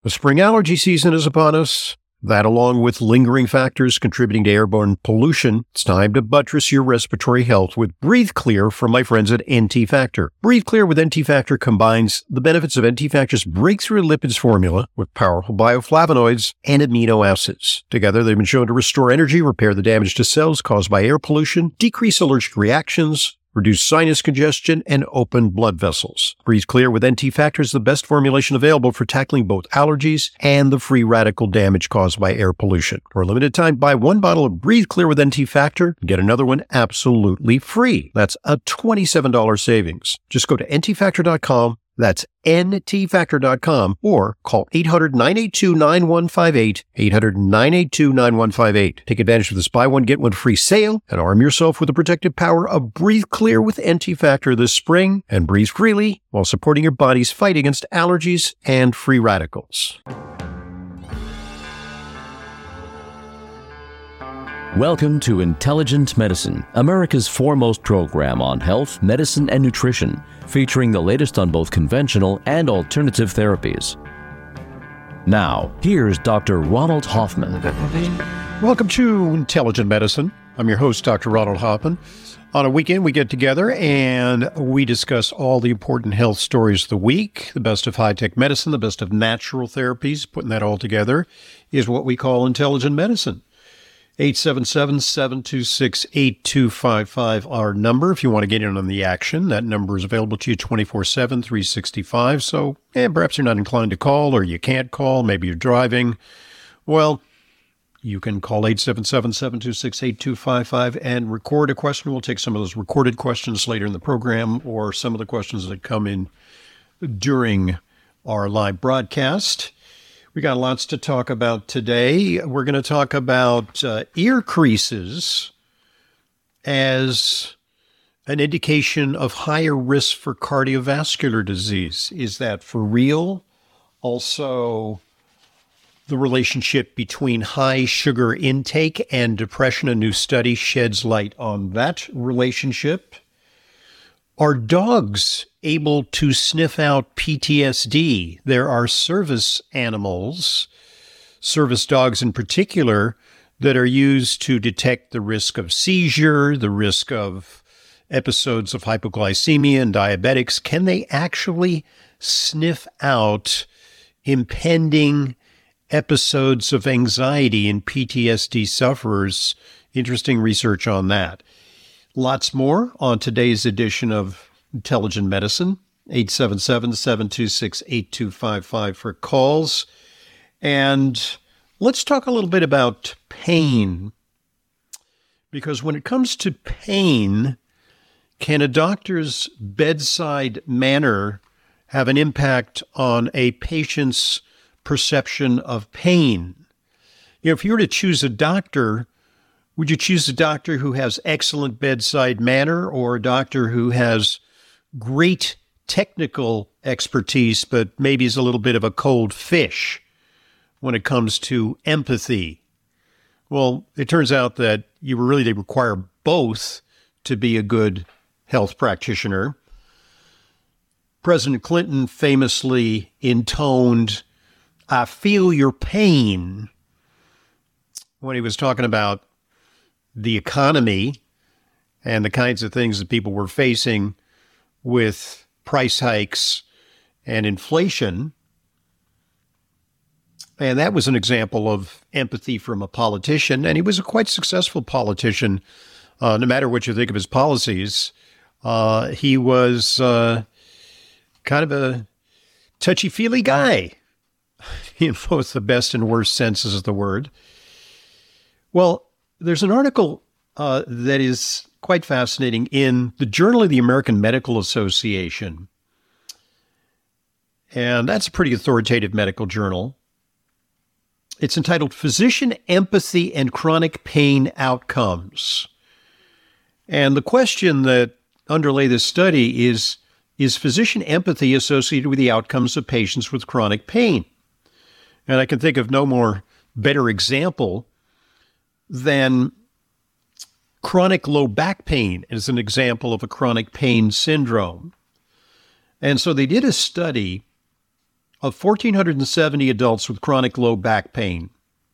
The spring allergy season is upon us. That, along with lingering factors contributing to airborne pollution, it's time to buttress your respiratory health with Breathe Clear from my friends at NT Factor. Breathe Clear with NT Factor combines the benefits of NT Factor's breakthrough lipids formula with powerful bioflavonoids and amino acids. Together, they've been shown to restore energy, repair the damage to cells caused by air pollution, decrease allergic reactions, reduce sinus congestion, and open blood vessels. Breathe Clear with NT Factor is the best formulation available for tackling both allergies and the free radical damage caused by air pollution. For a limited time, buy one bottle of Breathe Clear with NT Factor and get another one absolutely free. That's a $27 savings. Just go to ntfactor.com. That's ntfactor.com or call 800-982-9158, 800-982-9158. Take advantage of this buy one, get one free sale and arm yourself with the protective power of Breathe Clear with NT Factor this spring and breathe freely while supporting your body's fight against allergies and free radicals. Welcome to Intelligent Medicine, America's foremost program on health, medicine, and nutrition, featuring the latest on both conventional and alternative therapies. Now, here's Dr. Ronald Hoffman. Welcome to Intelligent Medicine. I'm your host, Dr. Ronald Hoffman. On a weekend, we get together and we discuss all the important health stories of the week. The best of high-tech medicine, the best of natural therapies. Putting that all together is what we call Intelligent Medicine. 877-726-8255, our number. If you want to get in on the action, that number is available to you 24/7, 365. So perhaps you're not inclined to call or you can't call. Maybe you're driving. Well, you can call 877-726-8255 and record a question. We'll take some of those recorded questions later in the program or some of the questions that come in during our live broadcast. We got lots to talk about today. We're going to talk about ear creases as an indication of higher risk for cardiovascular disease. Is that for real? Also, the relationship between high sugar intake and depression. A new study sheds light on that relationship. Are dogs able to sniff out PTSD? There are service animals, service dogs in particular, that are used to detect the risk of seizure, the risk of episodes of hypoglycemia in diabetics. Can they actually sniff out impending episodes of anxiety in PTSD sufferers? Interesting research on that. Lots more on today's edition of Intelligent Medicine, 877-726-8255 for calls. And let's talk a little bit about pain, because when it comes to pain, can a doctor's bedside manner have an impact on a patient's perception of pain? If you were to choose a doctor, would you choose a doctor who has excellent bedside manner or a doctor who has great technical expertise, but maybe is a little bit of a cold fish when it comes to empathy? Well, it turns out that they require both to be a good health practitioner. President Clinton famously intoned, "I feel your pain," when he was talking about the economy and the kinds of things that people were facing with price hikes and inflation. And that was an example of empathy from a politician. And he was a quite successful politician, no matter what you think of his policies. He was kind of a touchy-feely guy in both the best and worst senses of the word. Well, there's an article that is quite fascinating in the Journal of the American Medical Association. And that's a pretty authoritative medical journal. It's entitled Physician Empathy and Chronic Pain Outcomes. And the question that underlay this study is physician empathy associated with the outcomes of patients with chronic pain? And I can think of no better example than chronic low back pain as an example of a chronic pain syndrome. And so they did a study of 1,470 adults with chronic low back pain.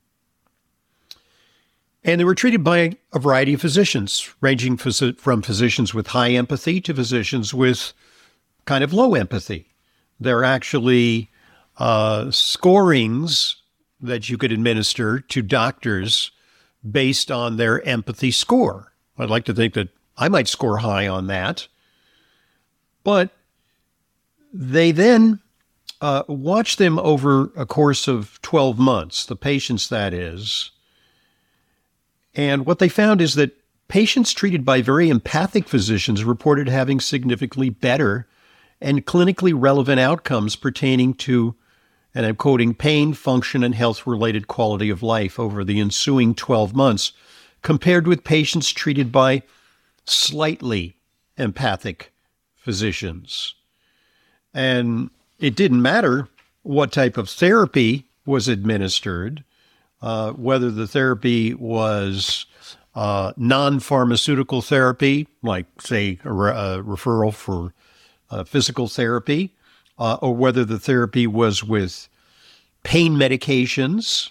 And they were treated by a variety of physicians, ranging from physicians with high empathy to physicians with kind of low empathy. There are actually scorings that you could administer to doctors based on their empathy score. I'd like to think that I might score high on that. But they then watch them over a course of 12 months, the patients that is. And what they found is that patients treated by very empathic physicians reported having significantly better and clinically relevant outcomes pertaining to, and I'm quoting, pain, function, and health-related quality of life over the ensuing 12 months, compared with patients treated by slightly empathic physicians. And it didn't matter what type of therapy was administered, whether the therapy was non-pharmaceutical therapy, like, say, a referral for physical therapy, or whether the therapy was with pain medications.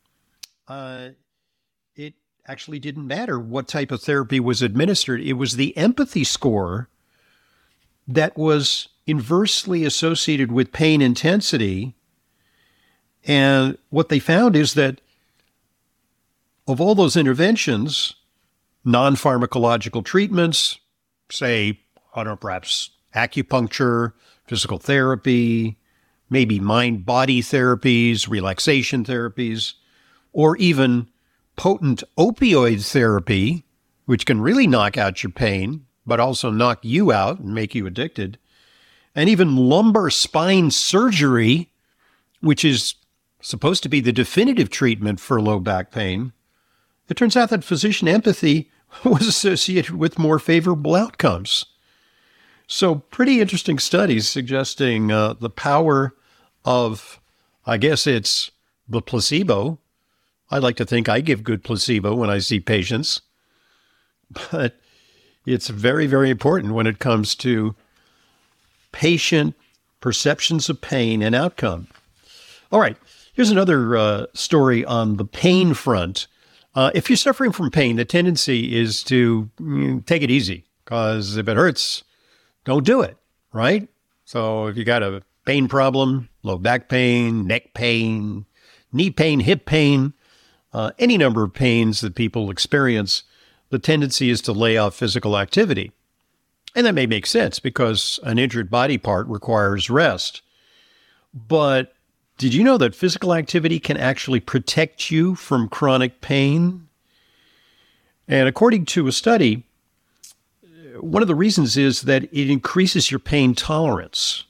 It actually didn't matter what type of therapy was administered. It was the empathy score that was inversely associated with pain intensity. And what they found is that of all those interventions, non-pharmacological treatments, say, I don't know, perhaps acupuncture, physical therapy, maybe mind-body therapies, relaxation therapies, or even potent opioid therapy, which can really knock out your pain, but also knock you out and make you addicted, and even lumbar spine surgery, which is supposed to be the definitive treatment for low back pain. It turns out that physician empathy was associated with more favorable outcomes. So pretty interesting studies suggesting the power of, I guess it's the placebo. I like to think I give good placebo when I see patients. But it's very, very important when it comes to patient perceptions of pain and outcome. All right, here's another story on the pain front. If you're suffering from pain, the tendency is to take it easy, because if it hurts, don't do it, right? So if you got a pain problem, low back pain, neck pain, knee pain, hip pain, any number of pains that people experience, the tendency is to lay off physical activity. And that may make sense because an injured body part requires rest. But did you know that physical activity can actually protect you from chronic pain? And according to a study, one of the reasons is that it increases your pain tolerance.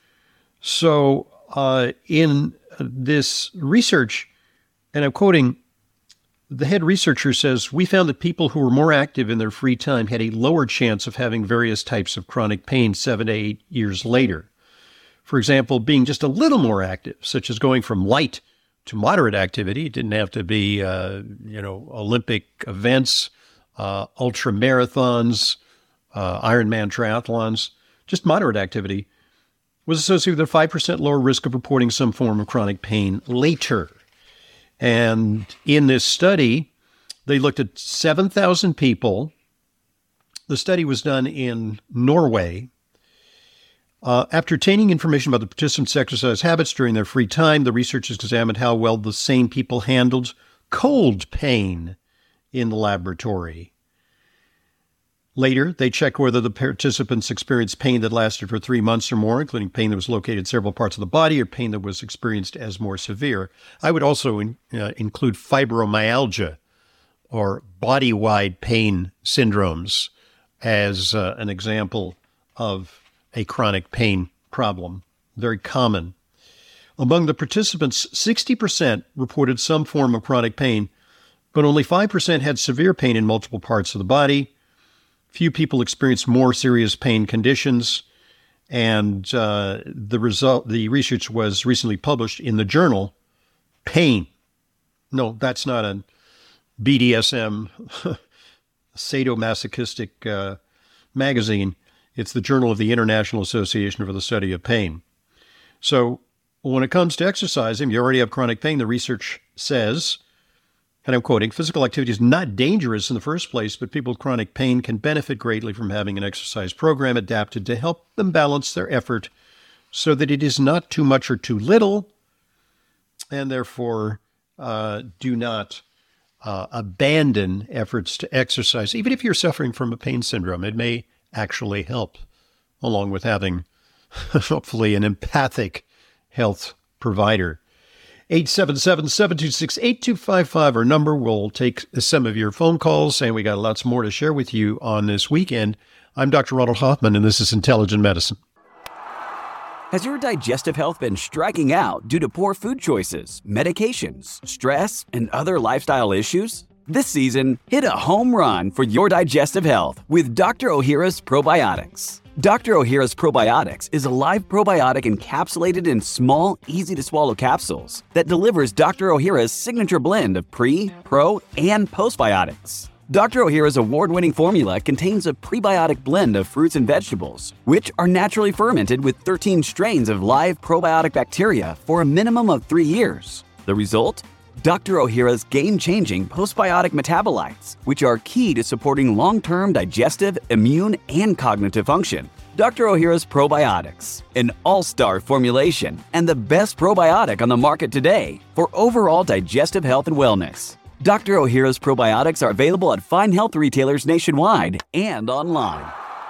So in this research, and I'm quoting, the head researcher says, we found that people who were more active in their free time had a lower chance of having various types of chronic pain 7 to 8 years later. For example, being just a little more active, such as going from light to moderate activity. It didn't have to be, Olympic events, ultra marathons, Ironman triathlons. Just moderate activity was associated with a 5% lower risk of reporting some form of chronic pain later. And in this study, they looked at 7,000 people. The study was done in Norway. After obtaining information about the participants' exercise habits during their free time, the researchers examined how well the same people handled cold pain in the laboratory. Later, they checked whether the participants experienced pain that lasted for 3 months or more, including pain that was located in several parts of the body or pain that was experienced as more severe. I would also include fibromyalgia or body-wide pain syndromes as an example of a chronic pain problem, very common. Among the participants, 60% reported some form of chronic pain, but only 5% had severe pain in multiple parts of the body. Few people experienced more serious pain conditions, and the research was recently published in the journal Pain. No, that's not a BDSM sadomasochistic magazine. It's the Journal of the International Association for the Study of Pain. So When it comes to exercising, you already have chronic pain. The research says, and I'm quoting, physical activity is not dangerous in the first place, but people with chronic pain can benefit greatly from having an exercise program adapted to help them balance their effort so that it is not too much or too little, and therefore do not abandon efforts to exercise. Even if you're suffering from a pain syndrome, it may actually help, along with having, hopefully, an empathic health provider. 877-726-8255, our number. We'll take some of your phone calls, and we got lots more to share with you on this weekend. I'm Dr. Ronald Hoffman, and this is Intelligent Medicine. Has your digestive health been striking out due to poor food choices, medications, stress, and other lifestyle issues? This season, hit a home run for your digestive health with Dr. Ohhira's Probiotics. Dr. Ohhira's Probiotics is a live probiotic encapsulated in small, easy-to-swallow capsules that delivers Dr. Ohhira's signature blend of pre, pro, and postbiotics. Dr. Ohhira's award-winning formula contains a prebiotic blend of fruits and vegetables, which are naturally fermented with 13 strains of live probiotic bacteria for a minimum of 3 years. The result? Dr. Ohhira's game-changing postbiotic metabolites, which are key to supporting long-term digestive, immune, and cognitive function. Dr. Ohhira's Probiotics, an all-star formulation and the best probiotic on the market today for overall digestive health and wellness. Dr. Ohhira's Probiotics are available at fine health retailers nationwide and online.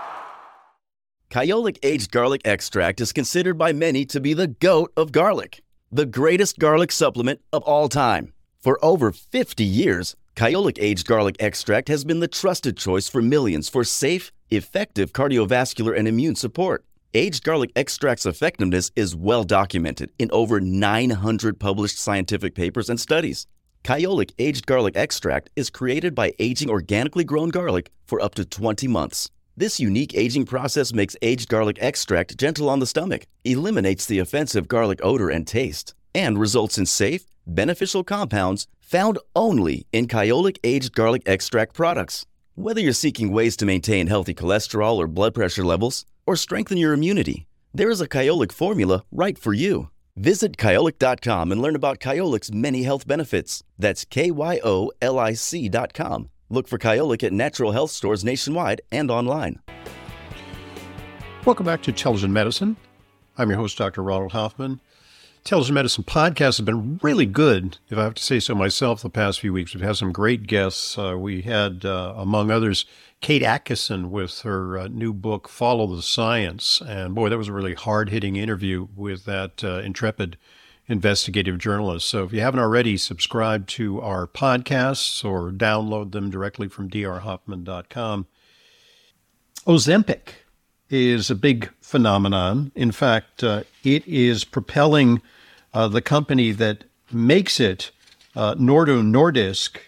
Kyolic Aged Garlic Extract is considered by many to be the GOAT of garlic, the greatest garlic supplement of all time. For over 50 years, Kyolic Aged Garlic Extract has been the trusted choice for millions for safe, effective cardiovascular and immune support. Aged Garlic Extract's effectiveness is well documented in over 900 published scientific papers and studies. Kyolic Aged Garlic Extract is created by aging organically grown garlic for up to 20 months. This unique aging process makes aged garlic extract gentle on the stomach, eliminates the offensive garlic odor and taste, and results in safe, beneficial compounds found only in Kyolic Aged Garlic Extract products. Whether you're seeking ways to maintain healthy cholesterol or blood pressure levels, or strengthen your immunity, there is a Kyolic formula right for you. Visit Kyolic.com and learn about Kyolic's many health benefits. That's KYOLIC.com. Look for Kyolic at natural health stores nationwide and online. Welcome back to Intelligent Medicine. I'm your host, Dr. Ronald Hoffman. Intelligent Medicine podcast has been really good, if I have to say so myself, the past few weeks. We've had some great guests. We had, among others, Kate Atkinson with her new book, Follow the Science. And boy, that was a really hard-hitting interview with that intrepid investigative journalist. So if you haven't already, subscribe to our podcasts or download them directly from drhoffman.com. Ozempic is a big phenomenon. In fact, it is propelling the company that makes it, Novo Nordisk,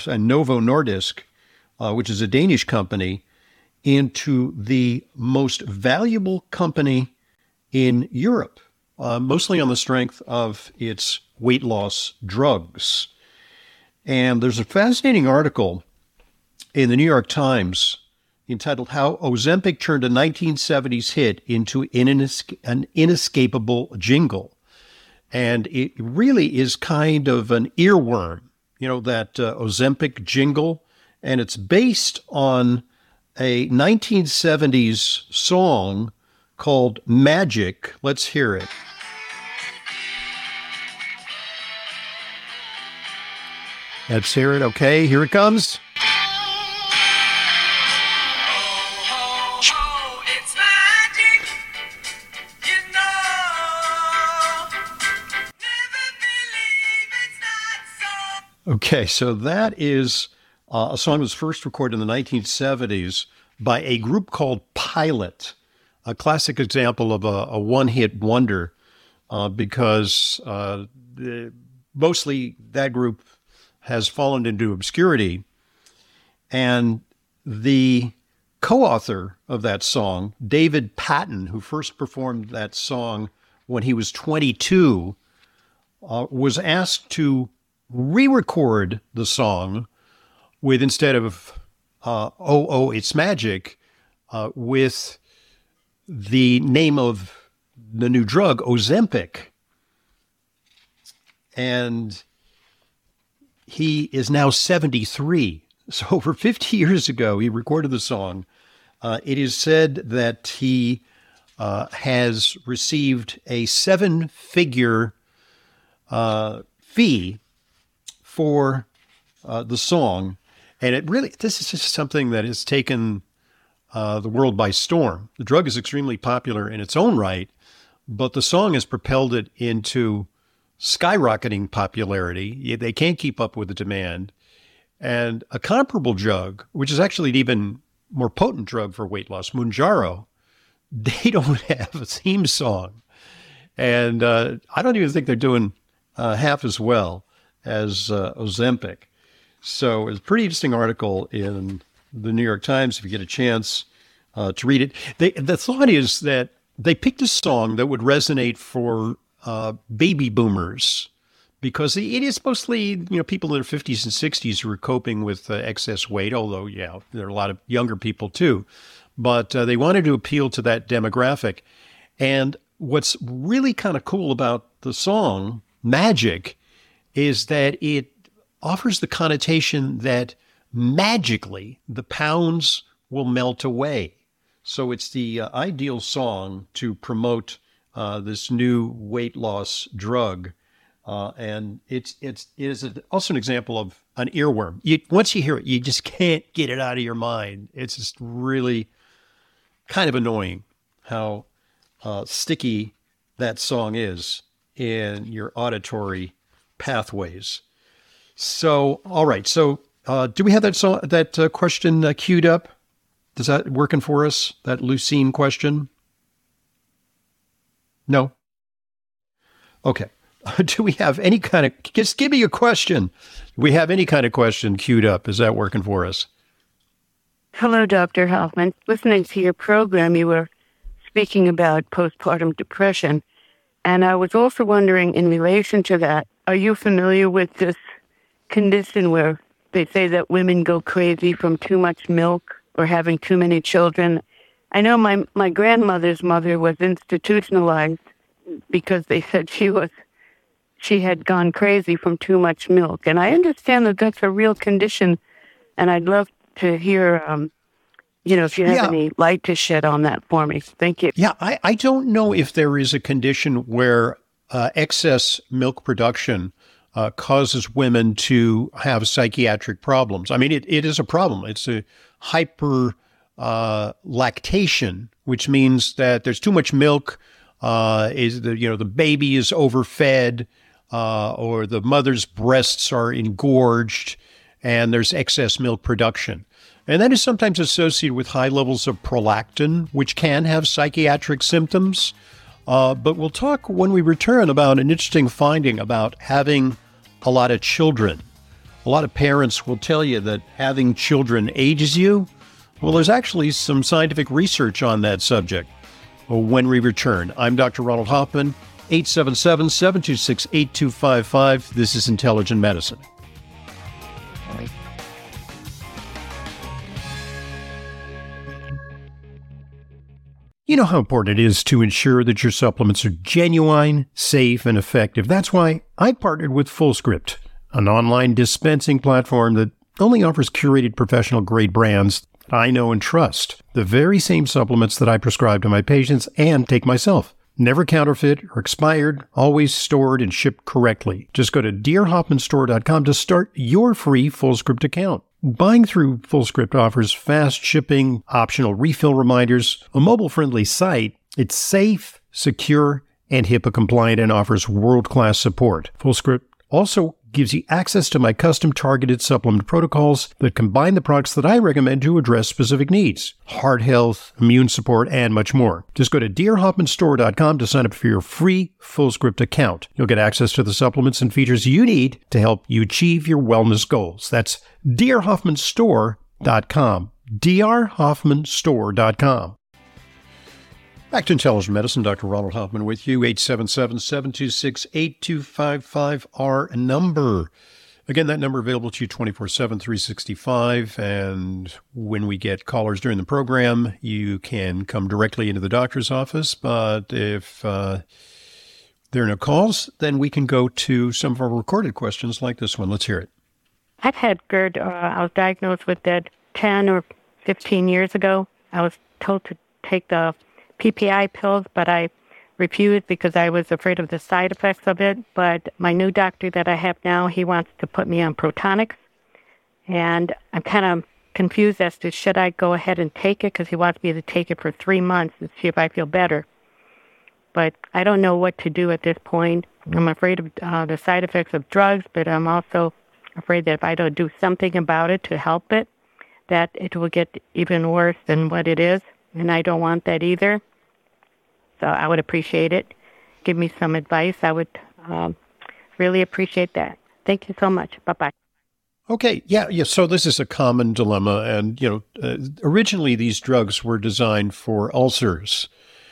which is a Danish company, into the most valuable company in Europe, mostly on the strength of its weight loss drugs. And there's a fascinating article in the New York Times entitled How Ozempic Turned a 1970s Hit into an Inescapable Jingle. And it really is kind of an earworm, that Ozempic jingle. And it's based on a 1970s song called Magic. Let's hear it. Let's hear it. Okay, here it comes. Okay, so that is a song that was first recorded in the 1970s by a group called Pilot, a classic example of a one-hit wonder because mostly that group has fallen into obscurity. And the co-author of that song, David Patten, who first performed that song when he was 22, was asked to re-record the song with, instead of Oh, It's Magic, with the name of the new drug, Ozempic. and he is now 73. So over 50 years ago, he recorded the song. It is said that he has received a 7-figure fee for the song. And this is just something that has taken the world by storm. The drug is extremely popular in its own right, but the song has propelled it into skyrocketing popularity. They can't keep up with the demand. And a comparable drug, which is actually an even more potent drug for weight loss, Mounjaro, they don't have a theme song. And I don't even think they're doing half as well as Ozempic. So it's a pretty interesting article in the New York Times if you get a chance to read it. The thought is that they picked a song that would resonate for baby boomers, because it is mostly, people in their 50s and 60s who are coping with excess weight, although, there are a lot of younger people too. But they wanted to appeal to that demographic. And what's really kind of cool about the song, Magic, is that it offers the connotation that magically the pounds will melt away. So it's the ideal song to promote this new weight loss drug. And it is also an example of an earworm. Once you hear it, you just can't get it out of your mind. It's just really kind of annoying how sticky that song is in your auditory pathways. So, all right. So, do we have that question queued up? Is that working for us? That leucine question? No? Okay. Do we have any kind of, just give me a question. Do we have any kind of question queued up? Is that working for us? Hello, Dr. Hoffman. Listening to your program, you were speaking about postpartum depression. And I was also wondering, in relation to that, are you familiar with this condition where they say that women go crazy from too much milk or having too many children? I know my grandmother's mother was institutionalized because they said she had gone crazy from too much milk. And I understand that that's a real condition, and I'd love to hear, if you have any light to shed on that for me. Thank you. Yeah, I don't know if there is a condition where excess milk production causes women to have psychiatric problems. I mean, it is a problem. It's a hyper lactation, which means that there's too much milk. The baby is overfed, or the mother's breasts are engorged, and there's excess milk production. And that is sometimes associated with high levels of prolactin, which can have psychiatric symptoms. But we'll talk when we return about an interesting finding about having a lot of children. A lot of parents will tell you that having children ages you. Well, there's actually some scientific research on that subject. When we return, I'm Dr. Ronald Hoffman, 877-726-8255. This is Intelligent Medicine. You know how important it is to ensure that your supplements are genuine, safe, and effective. That's why I partnered with FullScript, an online dispensing platform that only offers curated professional-grade brands that I know and trust. The very same supplements that I prescribe to my patients and take myself. Never counterfeit or expired, always stored and shipped correctly. Just go to drhoffmanstore.com to start your free FullScript account. Buying through FullScript offers fast shipping, optional refill reminders, a mobile-friendly site. It's safe, secure, and HIPAA-compliant and offers world-class support. FullScript also gives you access to my custom targeted supplement protocols that combine the products that I recommend to address specific needs. Heart health, immune support, and much more. Just go to drhoffmanstore.com to sign up for your free FullScript account. You'll get access to the supplements and features you need to help you achieve your wellness goals. That's drhoffmanstore.com. drhoffmanstore.com. Back to Intelligent Medicine, Dr. Ronald Hoffman with you, 877-726-8255, our number. Again, that number available to you 24/7, 365. And when we get callers during the program, you can come directly into the doctor's office. But if there are no calls, then we can go to some of our recorded questions like this one. Let's hear it. I've had GERD. I was diagnosed with that 10 or 15 years ago. I was told to take the PPI pills, but I refused because I was afraid of the side effects of it. But my new doctor that I have now, he wants to put me on Protonix. And I'm kind of confused as to should I go ahead and take it, because he wants me to take it for 3 months to see if I feel better. But I don't know what to do at this point. I'm afraid of the side effects of drugs, but I'm also afraid that if I don't do something about it to help it, that it will get even worse than what it is. And I don't want that either. So I would appreciate it. Give me some advice. I would really appreciate that. Thank you so much. Bye-bye. Okay. Yeah. So this is a common dilemma. And, originally these drugs were designed for ulcers.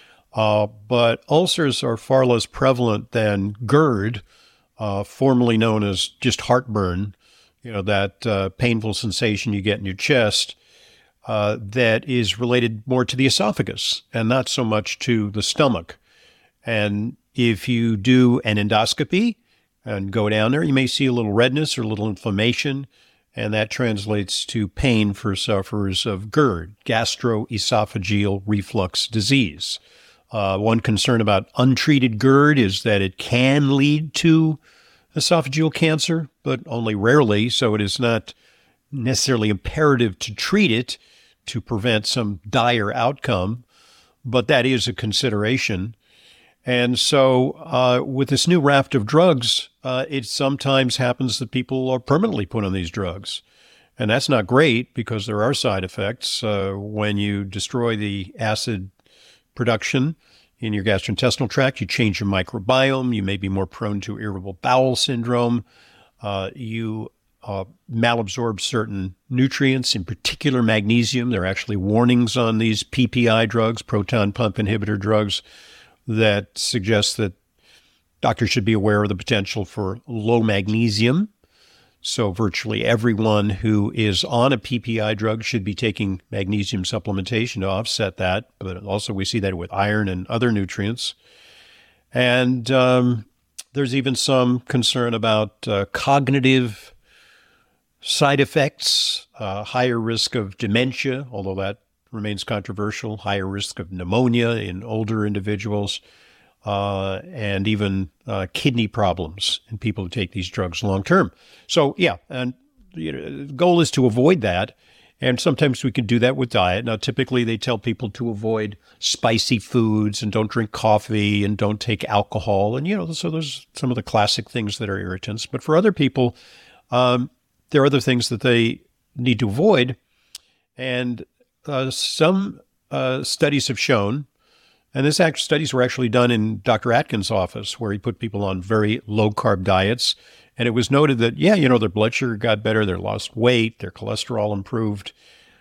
But ulcers are far less prevalent than GERD, formerly known as just heartburn, that painful sensation you get in your chest, that is related more to the esophagus and not so much to the stomach. And if you do an endoscopy and go down there, you may see a little redness or a little inflammation, and that translates to pain for sufferers of GERD, gastroesophageal reflux disease. One concern about untreated GERD is that it can lead to esophageal cancer, but only rarely, so it is not necessarily imperative to treat it to prevent some dire outcome, but that is a consideration. And so with this new raft of drugs, it sometimes happens that people are permanently put on these drugs. And that's not great because there are side effects. When you destroy the acid production in your gastrointestinal tract, you change your microbiome, you may be more prone to irritable bowel syndrome, you malabsorb certain nutrients, in particular magnesium. There are actually warnings on these PPI drugs, proton pump inhibitor drugs, that suggest that doctors should be aware of the potential for low magnesium. So virtually everyone who is on a PPI drug should be taking magnesium supplementation to offset that. But also we see that with iron and other nutrients. And there's even some concern about cognitive side effects, higher risk of dementia, although that remains controversial, higher risk of pneumonia in older individuals, and even kidney problems in people who take these drugs long term. So, and the goal is to avoid that. And sometimes we can do that with diet. Now, typically they tell people to avoid spicy foods and don't drink coffee and don't take alcohol. And, so there's some of the classic things that are irritants. But for other people, there are other things that they need to avoid. And some studies have shown, and studies were actually done in Dr. Atkins' office, where he put people on very low-carb diets. And it was noted that, their blood sugar got better, they lost weight, their cholesterol improved.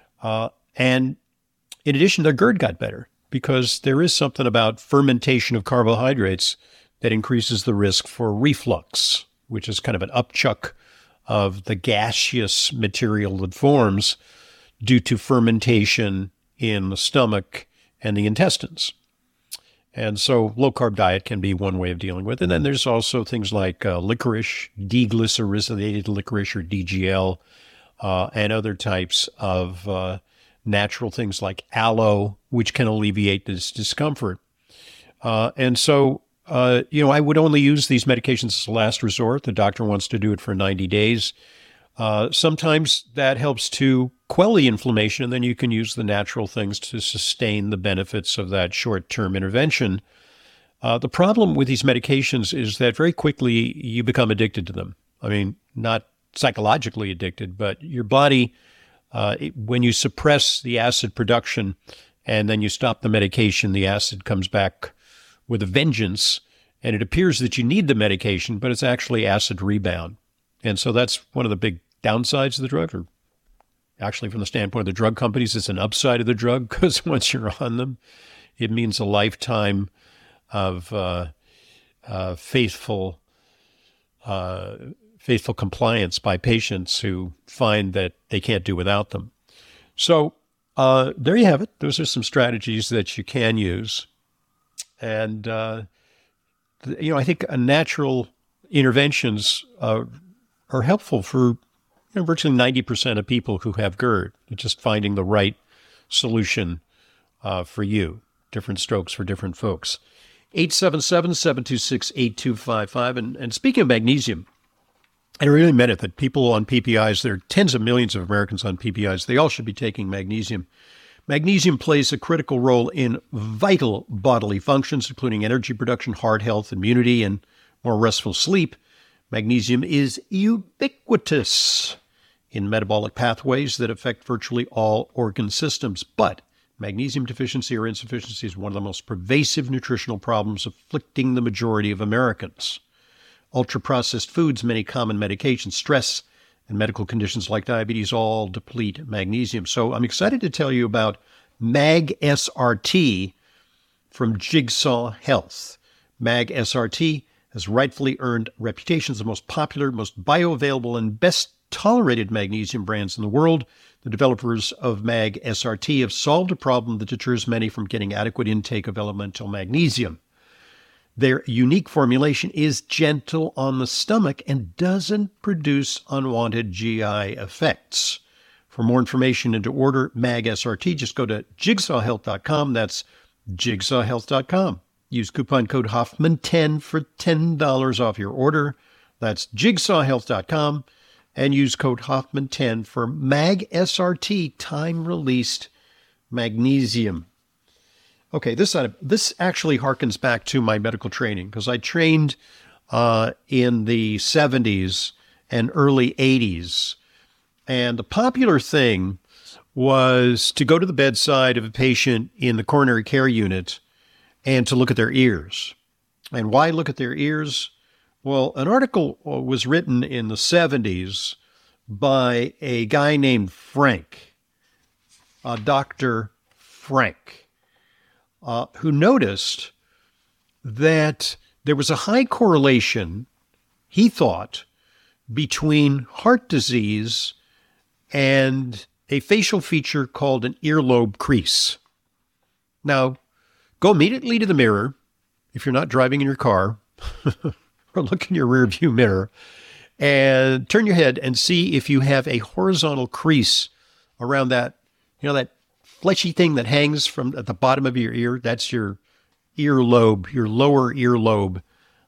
And in addition, their GERD got better, because there is something about fermentation of carbohydrates that increases the risk for reflux, which is kind of an upchuck of the gaseous material that forms due to fermentation in the stomach and the intestines. And so low-carb diet can be one way of dealing with it. And then there's also things like licorice, deglycerated licorice, or DGL, and other types of natural things like aloe, which can alleviate this discomfort. And so, I would only use these medications as a last resort. The doctor wants to do it for 90 days. Sometimes that helps to quell the inflammation, and then you can use the natural things to sustain the benefits of that short-term intervention. The problem with these medications is that very quickly you become addicted to them. I mean, not psychologically addicted, but your body, when you suppress the acid production and then you stop the medication, the acid comes back with a vengeance, and it appears that you need the medication, but it's actually acid rebound. And so that's one of the big downsides of the drug, or actually from the standpoint of the drug companies, it's an upside of the drug, because once you're on them, it means a lifetime of faithful compliance by patients who find that they can't do without them. So there you have it. Those are some strategies that you can use. And I think natural interventions are helpful for virtually 90% of people who have GERD. Just finding the right solution for you. Different strokes for different folks. 877-726-8255. And speaking of magnesium, I really meant it that people on PPIs, there are tens of millions of Americans on PPIs, they all should be taking magnesium. Magnesium plays a critical role in vital bodily functions, including energy production, heart health, immunity, and more restful sleep. Magnesium is ubiquitous in metabolic pathways that affect virtually all organ systems. But magnesium deficiency or insufficiency is one of the most pervasive nutritional problems afflicting the majority of Americans. Ultra-processed foods, many common medications, stress, and medical conditions like diabetes all deplete magnesium. So I'm excited to tell you about MAG-SRT from Jigsaw Health. MAG-SRT has rightfully earned a reputation as the most popular, most bioavailable, and best tolerated magnesium brands in the world. The developers of MAG-SRT have solved a problem that deters many from getting adequate intake of elemental magnesium. Their unique formulation is gentle on the stomach and doesn't produce unwanted GI effects. For more information and to order MAG-SRT, just go to jigsawhealth.com. That's jigsawhealth.com. Use coupon code Hoffman10 for $10 off your order. That's jigsawhealth.com. And use code Hoffman10 for MAG-SRT, time-released magnesium. Okay, this actually harkens back to my medical training because I trained in the 70s and early 80s. And the popular thing was to go to the bedside of a patient in the coronary care unit and to look at their ears. And why look at their ears? Well, an article was written in the 70s by a guy named Frank, Dr. Frank, who noticed that there was a high correlation, he thought, between heart disease and a facial feature called an earlobe crease. Now, go immediately to the mirror if you're not driving in your car, or look in your rearview mirror and turn your head and see if you have a horizontal crease around that, that fleshy thing that hangs from at the bottom of your ear. That's your earlobe, your lower earlobe,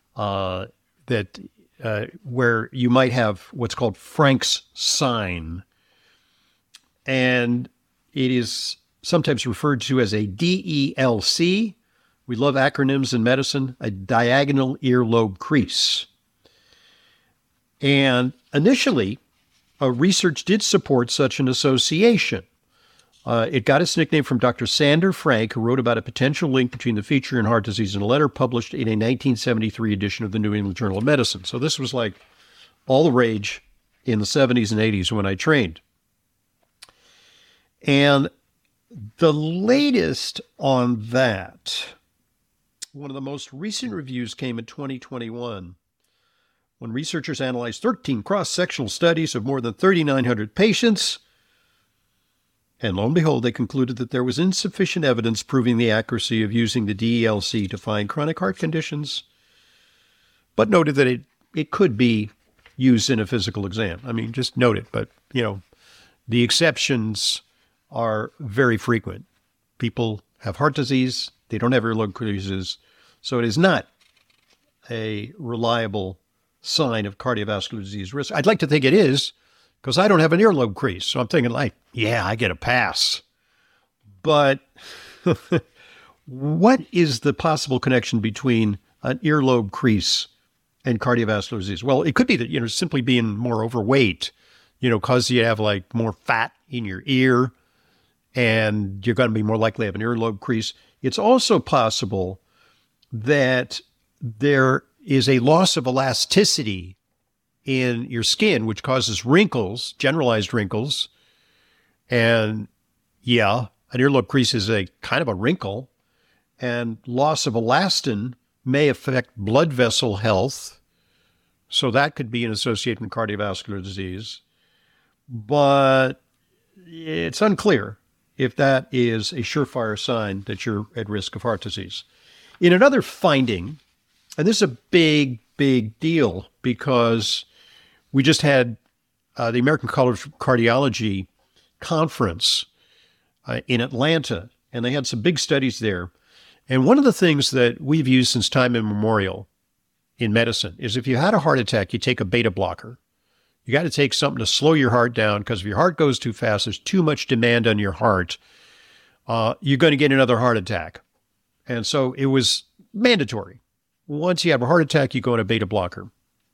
where you might have what's called Frank's sign. And it is sometimes referred to as a DELC. We love acronyms in medicine, a diagonal earlobe crease. And initially, research did support such an association. It got its nickname from Dr. Sander Frank, who wrote about a potential link between the feature and heart disease in a letter published in a 1973 edition of the New England Journal of Medicine. So this was like all the rage in the 70s and 80s when I trained. And the latest on that, one of the most recent reviews came in 2021 when researchers analyzed 13 cross-sectional studies of more than 3,900 patients. And lo and behold, they concluded that there was insufficient evidence proving the accuracy of using the DELC to find chronic heart conditions, but noted that it could be used in a physical exam. I mean, just note it, but, the exceptions are very frequent. People have heart disease. They don't have earlobe creases. So it is not a reliable sign of cardiovascular disease risk. I'd like to think it is because I don't have an earlobe crease. So I'm thinking I get a pass. But what is the possible connection between an earlobe crease and cardiovascular disease? Well, it could be that, simply being more overweight, cause you have like more fat in your ear and you're going to be more likely to have an earlobe crease. It's also possible that there is a loss of elasticity in your skin, which causes wrinkles, generalized wrinkles. And an earlobe crease is a kind of a wrinkle. And loss of elastin may affect blood vessel health. So that could be an association with cardiovascular disease. But it's unclear if that is a surefire sign that you're at risk of heart disease. In another finding, And this is a big, big deal because we just had the American College of Cardiology conference in Atlanta, and they had some big studies there. And one of the things that we've used since time immemorial in medicine is if you had a heart attack, you take a beta blocker. You got to take something to slow your heart down because if your heart goes too fast, there's too much demand on your heart, you're going to get another heart attack. And so it was mandatory. Once you have a heart attack, you go on a beta blocker.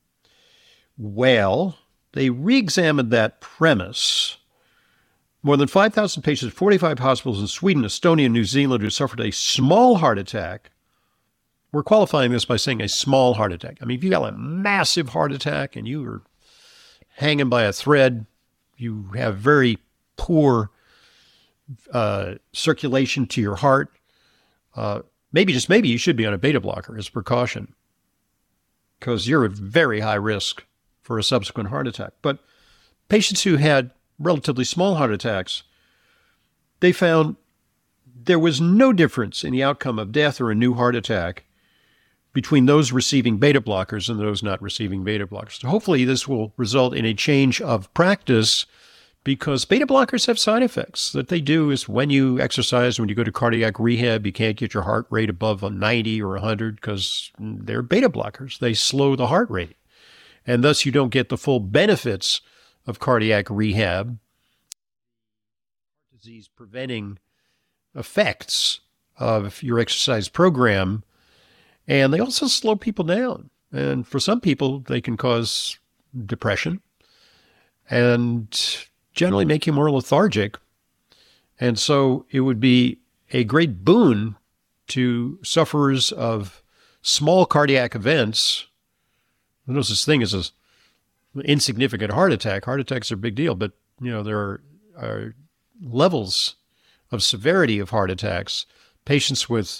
Well, they re-examined that premise. More than 5,000 patients, 45 hospitals in Sweden, Estonia, and New Zealand who suffered a small heart attack. We're qualifying this by saying a small heart attack. I mean, if you got a massive heart attack and you were hanging by a thread, you have very poor circulation to your heart, maybe you should be on a beta blocker as a precaution because you're at very high risk for a subsequent heart attack. But patients who had relatively small heart attacks, they found there was no difference in the outcome of death or a new heart attack between those receiving beta blockers and those not receiving beta blockers. So hopefully this will result in a change of practice because beta blockers have side effects. That they do is when you exercise, when you go to cardiac rehab, you can't get your heart rate above 90 or 100 because they're beta blockers. They slow the heart rate. And thus you don't get the full benefits of cardiac rehab, disease preventing effects of your exercise program. And they also slow people down. And for some people, they can cause depression and generally make you more lethargic. And so it would be a great boon to sufferers of small cardiac events. There's no such thing as an insignificant heart attack. Heart attacks are a big deal, but there are levels of severity of heart attacks. Patients with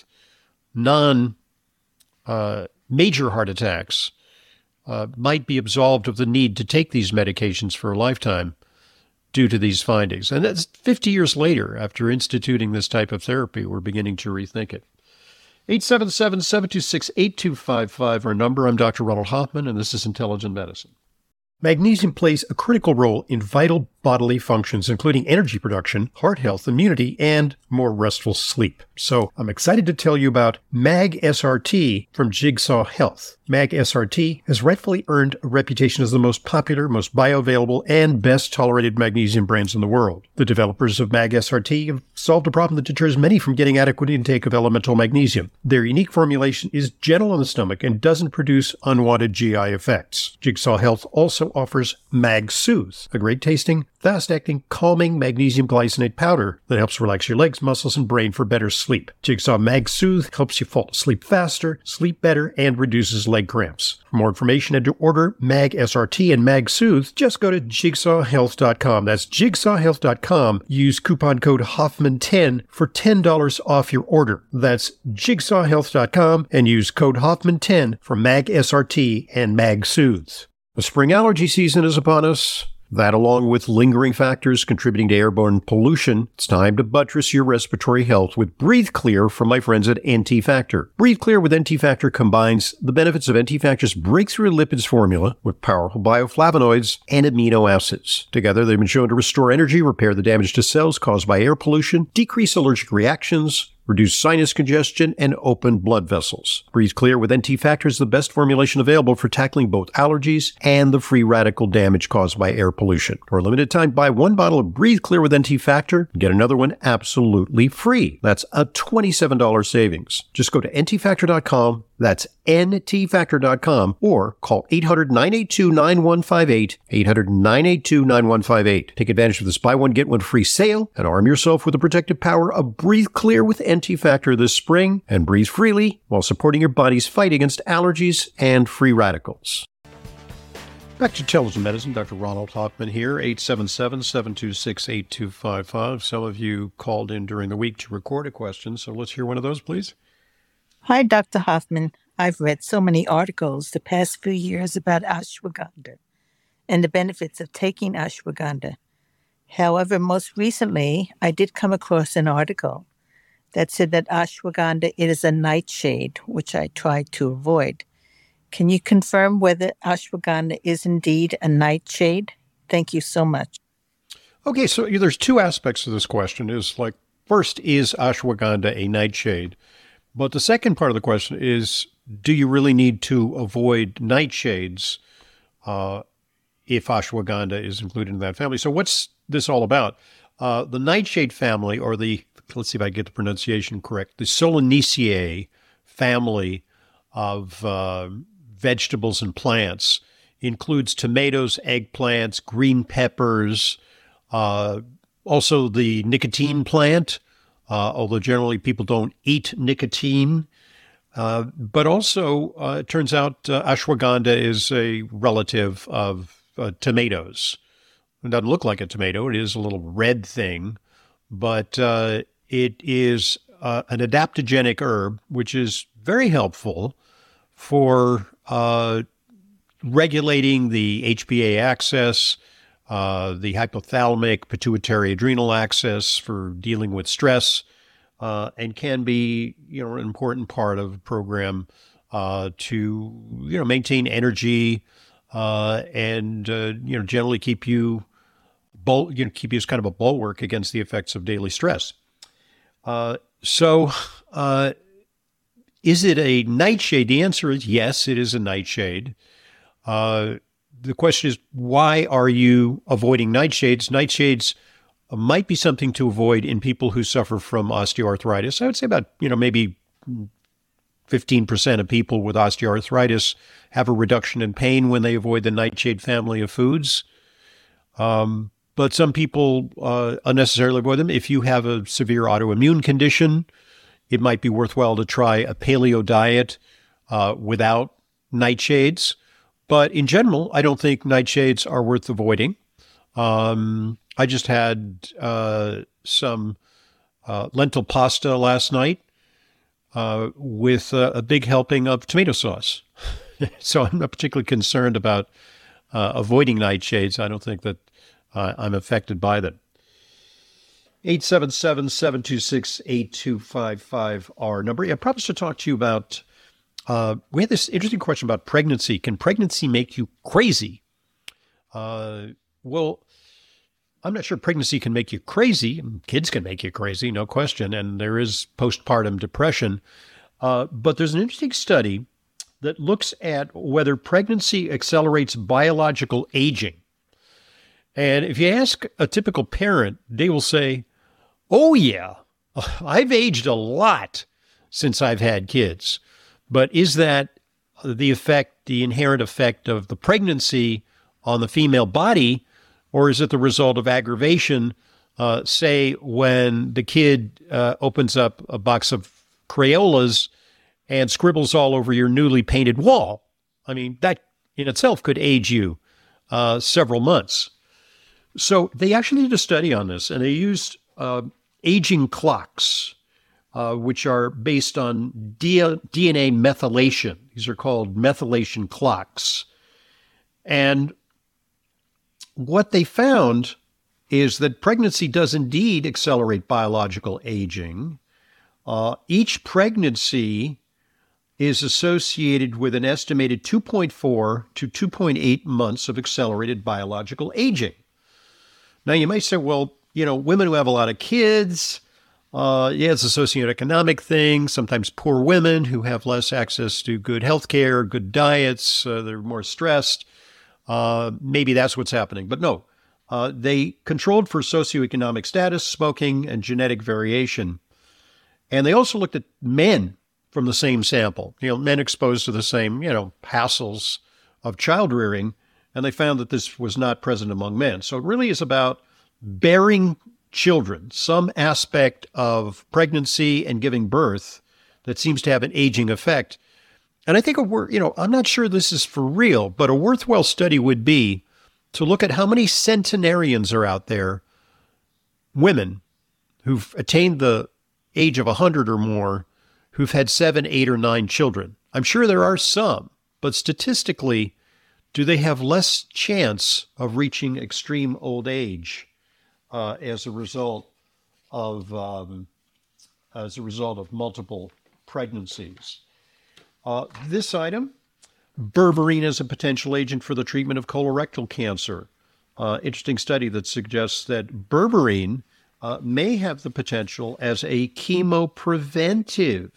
major heart attacks might be absolved of the need to take these medications for a lifetime due to these findings. And that's 50 years later, after instituting this type of therapy, we're beginning to rethink it. 877-726-8255, our number. I'm Dr. Ronald Hoffman, and this is Intelligent Medicine. Magnesium plays a critical role in vital bodily functions, including energy production, heart health, immunity, and more restful sleep. So I'm excited to tell you about Mag SRT from Jigsaw Health. Mag SRT has rightfully earned a reputation as the most popular, most bioavailable, and best tolerated magnesium brands in the world. The developers of Mag SRT have solved a problem that deters many from getting adequate intake of elemental magnesium. Their unique formulation is gentle on the stomach and doesn't produce unwanted GI effects. Jigsaw Health also offers Mag Soothe, a great tasting, fast-acting, calming magnesium glycinate powder that helps relax your legs, muscles, and brain for better sleep. Jigsaw Mag Soothe helps you fall asleep faster, sleep better, and reduces leg cramps. For more information and to order Mag SRT and Mag Soothe, just go to jigsawhealth.com. That's jigsawhealth.com. Use coupon code Hoffman10 for $10 off your order. That's jigsawhealth.com and use code Hoffman10 for Mag SRT and Mag Soothe. The spring allergy season is upon us. That, along with lingering factors contributing to airborne pollution, it's time to buttress your respiratory health with Breathe Clear from my friends at NT Factor. Breathe Clear with NT Factor combines the benefits of NT Factor's breakthrough lipids formula with powerful bioflavonoids and amino acids. Together, they've been shown to restore energy, repair the damage to cells caused by air pollution, decrease allergic reactions, reduce sinus congestion, and open blood vessels. Breathe Clear with NT Factor is the best formulation available for tackling both allergies and the free radical damage caused by air pollution. For a limited time, buy one bottle of Breathe Clear with NT Factor and get another one absolutely free. That's a $27 savings. Just go to ntfactor.com. That's ntfactor.com or call 800-982-9158, 800-982-9158. Take advantage of this buy one, get one free sale and arm yourself with the protective power of Breathe Clear with NT Factor this spring and breathe freely while supporting your body's fight against allergies and free radicals. Back to Intelligent Medicine, Dr. Ronald Hoffman here, 877-726-8255. Some of you called in during the week to record a question, so let's hear one of those, please. Hi, Dr. Hoffman. I've read so many articles the past few years about ashwagandha and the benefits of taking ashwagandha. However, most recently, I did come across an article that said that ashwagandha is a nightshade, which I tried to avoid. Can you confirm whether ashwagandha is indeed a nightshade? Thank you so much. Okay, so there's two aspects to this question. Is like, first, is ashwagandha a nightshade? But the second part of the question is, do you really need to avoid nightshades if ashwagandha is included in that family? So what's this all about? The nightshade family, or let's see if I get the pronunciation correct, the Solanaceae family of vegetables and plants includes tomatoes, eggplants, green peppers, also the nicotine plant, although generally people don't eat nicotine. But also, it turns out ashwagandha is a relative of tomatoes. It doesn't look like a tomato. It is a little red thing, but it is an adaptogenic herb, which is very helpful for regulating the HPA axis, the hypothalamic pituitary adrenal axis for dealing with stress, and can be, an important part of a program to, maintain energy and generally keep you as kind of a bulwark against the effects of daily stress. So is it a nightshade? The answer is yes, it is a nightshade. The question is, why are you avoiding nightshades? Nightshades might be something to avoid in people who suffer from osteoarthritis. I would say about, maybe 15% of people with osteoarthritis have a reduction in pain when they avoid the nightshade family of foods. But some people unnecessarily avoid them. If you have a severe autoimmune condition, it might be worthwhile to try a paleo diet without nightshades. But in general, I don't think nightshades are worth avoiding. I just had some lentil pasta last night with a big helping of tomato sauce. So I'm not particularly concerned about avoiding nightshades. I don't think that I'm affected by them. 877-726-8255, our number. I promised to talk to you about, we had this interesting question about pregnancy. Can pregnancy make you crazy? Well, I'm not sure pregnancy can make you crazy. Kids can make you crazy, no question. And there is postpartum depression. But there's an interesting study that looks at whether pregnancy accelerates biological aging. And if you ask a typical parent, they will say, oh, yeah, I've aged a lot since I've had kids. But is that the inherent effect of the pregnancy on the female body, or is it the result of aggravation, say, when the kid opens up a box of Crayolas and scribbles all over your newly painted wall? I mean, that in itself could age you several months. So they actually did a study on this, and they used aging clocks, which are based on DNA methylation. These are called methylation clocks. And what they found is that pregnancy does indeed accelerate biological aging. Each pregnancy is associated with an estimated 2.4 to 2.8 months of accelerated biological aging. Now, you might say, well, women who have a lot of kids, it's a socioeconomic thing. Sometimes poor women who have less access to good health care, good diets, they're more stressed. Maybe that's what's happening. But no, they controlled for socioeconomic status, smoking, and genetic variation. And they also looked at men from the same sample, men exposed to the same, hassles of child rearing. And they found that this was not present among men. So it really is about bearing children, some aspect of pregnancy and giving birth that seems to have an aging effect. And I think I'm not sure this is for real, but a worthwhile study would be to look at how many centenarians are out there, women who've attained the age of 100 or more, who've had 7, 8, or 9 children. I'm sure there are some, but statistically, do they have less chance of reaching extreme old age as a result of multiple pregnancies? This item, Berberine as a potential agent for the treatment of colorectal cancer. Interesting study that suggests that berberine may have the potential as a chemopreventive,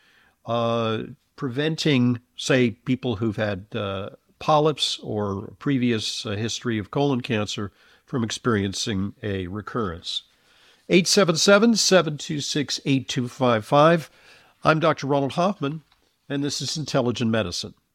preventing, say, people who've had polyps or previous history of colon cancer from experiencing a recurrence. 877-726-8255. I'm Dr. Ronald Hoffman, and this is Intelligent Medicine.